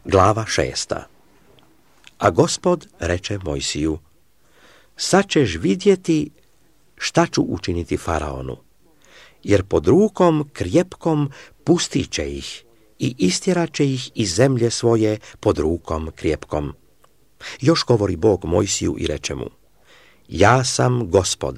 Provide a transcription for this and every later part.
Glava 6. A Gospod reče Mojsiju: sad ćeš vidjeti šta ću učiniti faraonu, jer pod rukom krjepkom pustit će ih i istjerat će ih iz zemlje svoje pod rukom krjepkom. Još govori Bog Mojsiju i reče mu: ja sam Gospod.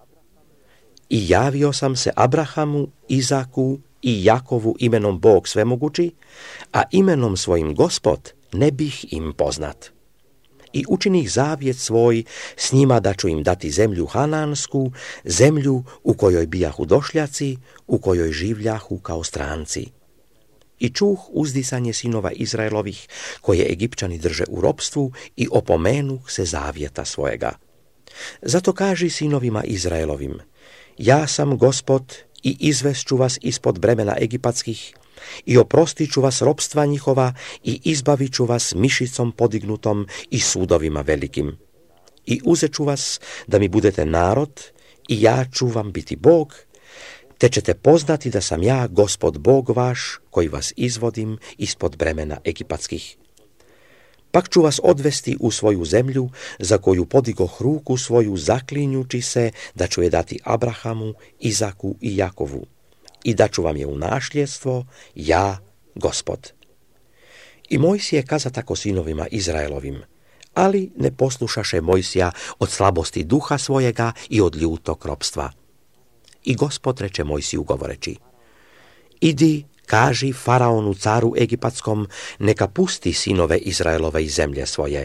I javio sam se Abrahamu, Izaku i Jakovu imenom Bog svemogući, a imenom svojim Gospod ne bih im poznat. I učinih zavjet svoj s njima da ću im dati zemlju hanansku, zemlju u kojoj bijahu došljaci, u kojoj življahu kao stranci. I čuh uzdisanje sinova Izraelovih, koje Egipćani drže u ropstvu, i opomenuh se zavjeta svojega. Zato kaži sinovima Izraelovim: ja sam Gospod i izvešću vas ispod bremena egipatskih i oprostit ću vas ropstva njihova i izbavit ću vas mišicom podignutom i sudovima velikim. I uzet ću vas da mi budete narod i ja ću vam biti Bog, te ćete poznati da sam ja Gospod Bog vaš koji vas izvodim ispod bremena egipatskih. Pak ću vas odvesti u svoju zemlju za koju podigoh ruku svoju zaklinjući se da ću je dati Abrahamu, Izaku i Jakovu i da ću vam je u nasljedstvo, ja, Gospod. I Mojsije kaza tako sinovima Izraelovim, ali ne poslušaše Mojsija od slabosti duha svojega i od ljutog ropstva. I Gospod reče Mojsiju govoreći: idi, kaži faraonu caru egipatskom, neka pusti sinove Izraelove iz zemlje svoje.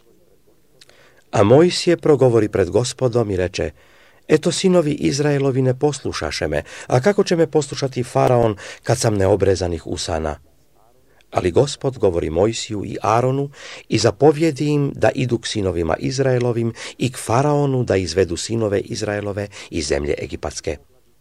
A Mojsije progovori pred Gospodom i reče: eto, sinovi Izraelovi ne poslušaše me, a kako će me poslušati faraon kad sam neobrezanih usana? Ali Gospod govori Mojsiju i Aronu i zapovjedi im da idu k sinovima Izraelovim i k faraonu da izvedu sinove Izraelove iz zemlje egipatske.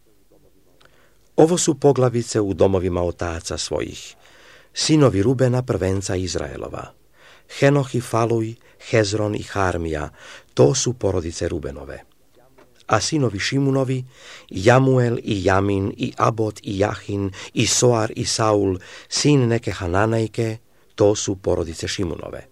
Ovo su poglavice u domovima otaca svojih: sinovi Rubena prvenca Izraelova, Henoh i Faluj, Hezron i Harmija, to su porodice Rubenove. A sinovi Šimunovi, Jamuel i Jamin i Abot i Jahin i Soar i Saul, sin neke Hananajke, to su porodice Šimunove.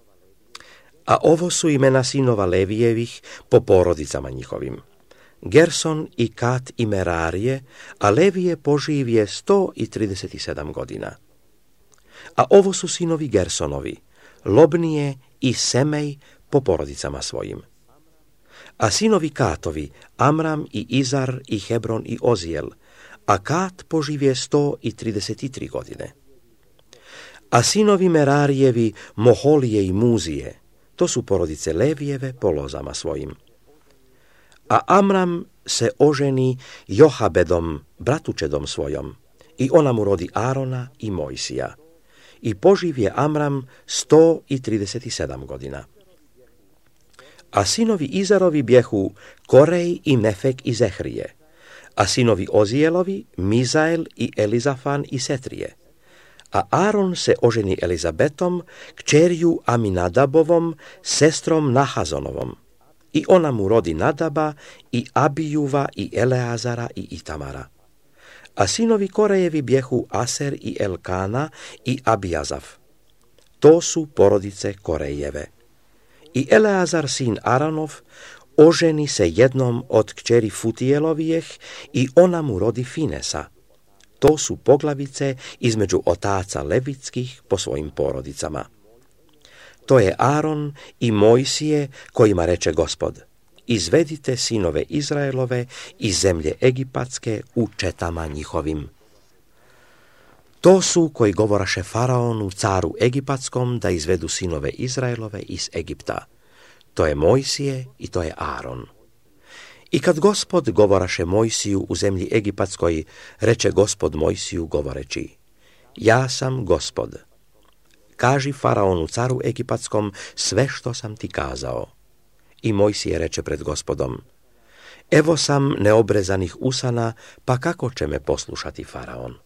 A ovo su imena sinova Levijevih po porodicama njihovim: Gerson i Kat i Merarije, a Levije poživje 137 godina. A ovo su sinovi Gersonovi: Lobnije i Semej po porodicama svojim. A sinovi Katovi: Amram i Izar i Hebron i Ozijel, a Kat poživje 133 godine. A sinovi Merarijevi: Moholije i Muzije, to su porodice Levijeve po lozama svojim. A Amram se oženi Johabedom, bratučedom svojom, i ona mu rodi Arona i Mojsija. I poživje Amram 137 godina. A sinovi Izarovi bjehu Korej i Mefek i Zehrije, a sinovi Ozijelovi Mizael i Elizafan i Setrije. A Aron se oženi Elizabetom, kćerju Aminadabovom, sestrom Nahazonovom. I ona mu rodi Nadaba i Abijuva i Eleazara i Itamara. A sinovi Korejevi bjehu Aser i Elkana i Abijazaf. To su porodice Korejeve. I Eleazar sin Aranov oženi se jednom od kćeri Futijelovijeh i ona mu rodi Finesa. To su poglavice između otaca levitskih po svojim porodicama. To je Aron i Mojsije kojima reče Gospod: izvedite sinove Izraelove iz zemlje egipatske u četama njihovim. To su koji govoraše faraonu caru egipatskom da izvedu sinove Izraelove iz Egipta. To je Mojsije i to je Aron. I kad Gospod govoraše Mojsiju u zemlji egipatskoj, reče Gospod Mojsiju govoreći: ja sam Gospod. Kaži faraonu caru egipatskom sve što sam ti kazao. I Mojsije reče pred Gospodom: evo sam neobrezanih usana, pa kako će me poslušati faraon?